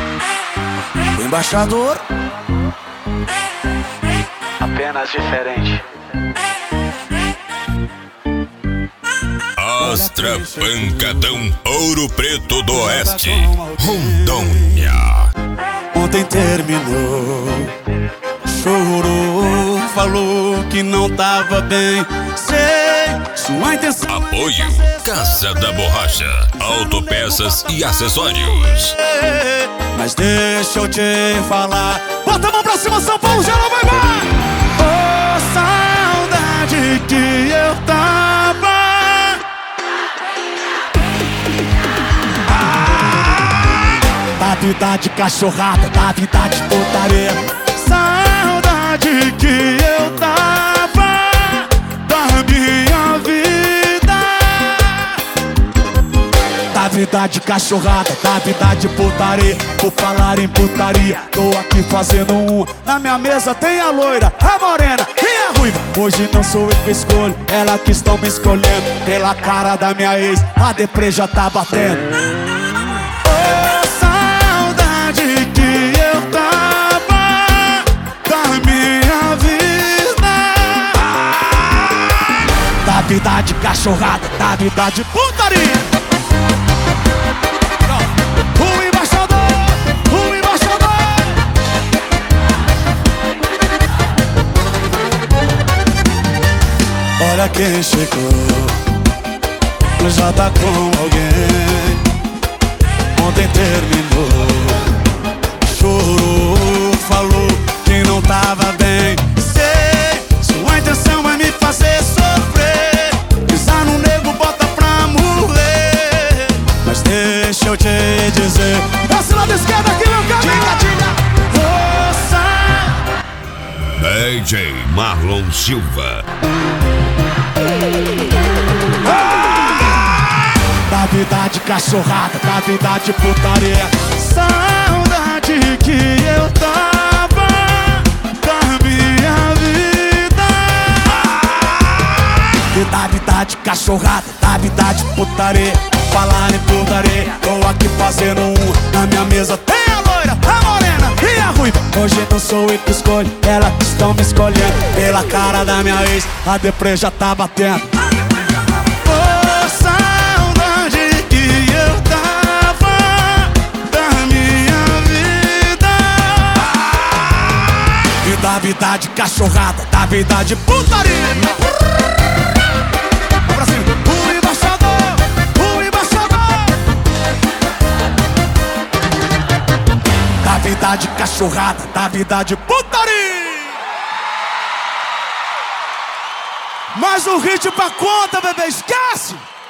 O embaixador, apenas diferente. Astra Pancadão, Ouro Preto do Oeste, Rondônia. ontem terminou. Chorou, falou que não tava bem. Sei, sua intenção. Apoio Casa da Borracha, autopeças e acessórios. Mas deixa eu te falar. Bota a mão pra cima, São Paulo, geral vai vai. Oh, saudade que eu tava. Da vida de cachorrada, da vida de putaria. Saudade que eu tava da minha vida. Da vida de cachorrada, da vida de putaria. Por falar em putaria, tô aqui fazendo um. Na minha mesa tem a loira, a morena e a ruiva. Hoje não sou eu que escolho, ela que estão me escolhendo. Pela cara da minha ex, a deprê já tá batendo. Da vida de cachorrada, da vida de putaria. O embaixador, o embaixador. Olha quem chegou, já tá com alguém. Ontem terminou. Chorou, falou que não tava bem. Sei, sua intenção é me fazer sofrer. Pisar no nego, bota pra morrer. Mas deixa eu te dizer, esse lado esquerdo aqui, meu cara. DJ Marlon Silva. Da vida de cachorrada, da vida de putaria. Saudade que eu tava da minha vida. E da vida de cachorrada, da vida de putaria. Falar em putaria, tô aqui fazendo um. Na minha mesa tem a loira, a morena e a ruiva. Hoje não sou eu que escolho, ela que estão me escolhendo. Pela cara da minha ex, a deprê já tá batendo. Da vida de cachorrada, da vida de putaria. Pra cima, o embaixador, o embaixador. Da vida de cachorrada, da vida de putaria. Mais um hit pra conta, bebê, esquece!